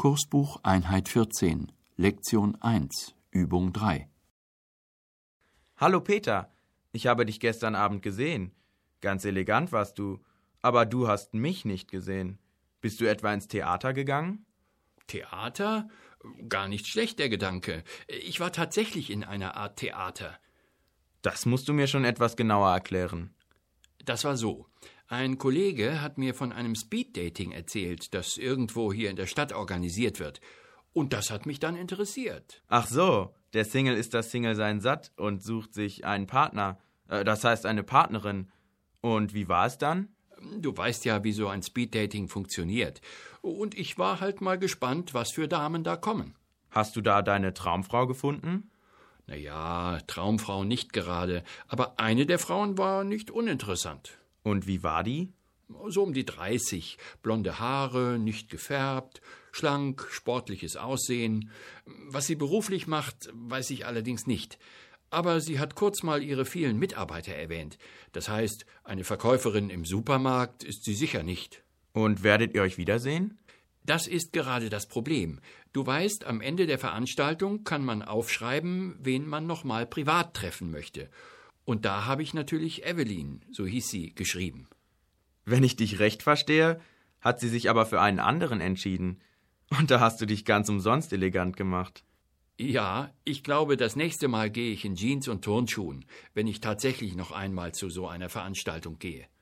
Kursbuch Einheit 14, Lektion 1, Übung 3. Hallo Peter, ich habe dich gestern Abend gesehen. Ganz elegant warst du, aber du hast mich nicht gesehen. Bist du etwa ins Theater gegangen? Theater? Gar nicht schlecht, der Gedanke. Ich war tatsächlich in einer Art Theater. Das musst du mir schon etwas genauer erklären. Das war so. Ein Kollege hat mir von einem Speeddating erzählt, das irgendwo hier in der Stadt organisiert wird. Und das hat mich dann interessiert. Ach so, der Single ist das Single-Sein satt und sucht sich einen Partner, das heißt eine Partnerin. Und wie war es dann? Du weißt ja, wie so ein Speeddating funktioniert. Und ich war halt mal gespannt, was für Damen da kommen. Hast du da deine Traumfrau gefunden? Naja, Traumfrau nicht gerade, aber eine der Frauen war nicht uninteressant. Und wie war die? So um die 30, blonde Haare, nicht gefärbt, schlank, sportliches Aussehen. Was sie beruflich macht, weiß ich allerdings nicht. Aber sie hat kurz mal ihre vielen Mitarbeiter erwähnt. Das heißt, eine Verkäuferin im Supermarkt ist sie sicher nicht. Und werdet ihr euch wiedersehen? Das ist gerade das Problem. Du weißt, am Ende der Veranstaltung kann man aufschreiben, wen man noch mal privat treffen möchte. Und da habe ich natürlich Evelyn, so hieß sie, geschrieben. Wenn ich dich recht verstehe, hat sie sich aber für einen anderen entschieden. Und da hast du dich ganz umsonst elegant gemacht. Ja, ich glaube, das nächste Mal gehe ich in Jeans und Turnschuhen, wenn ich tatsächlich noch einmal zu so einer Veranstaltung gehe.